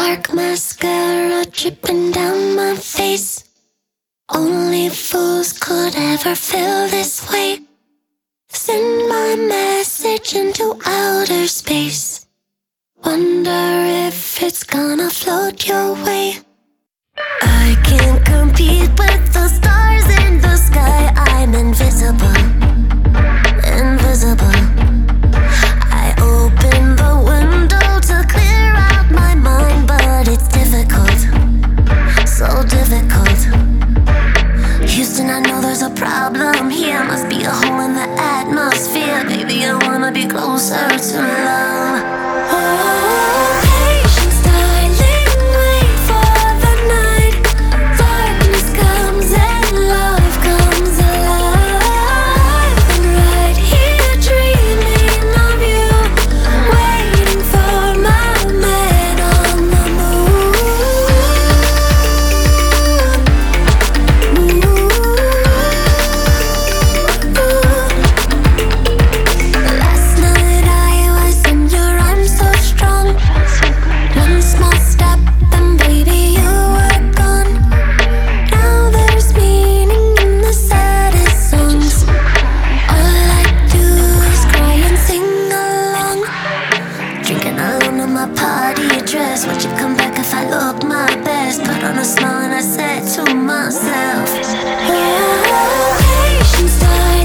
Dark mascara dripping down my face. Only fools could ever feel this way. Send my message into outer space. Wonder if it's gonna float your way. I can't compete with the stars in the sky. I'm invisible, invisible. I open the window to clear out my mind, but it's difficult, so difficult. Houston, I know there's a problem here. Must be a hole in the atmosphere. Baby, I wanna be closer to love. Oh, patience, darling, wait for the night. Darkness comes and love comes alive. And right here dreaming of you, waiting for my man on the Last night I was in your arms so strong. One small step and baby you were gone. Now there's meaning in the saddest songs. All I do is cry and sing along. Drinking alone in my party dress. Would you come back if I look my best? Put on a smile and I said to myself, oh, patience, darling.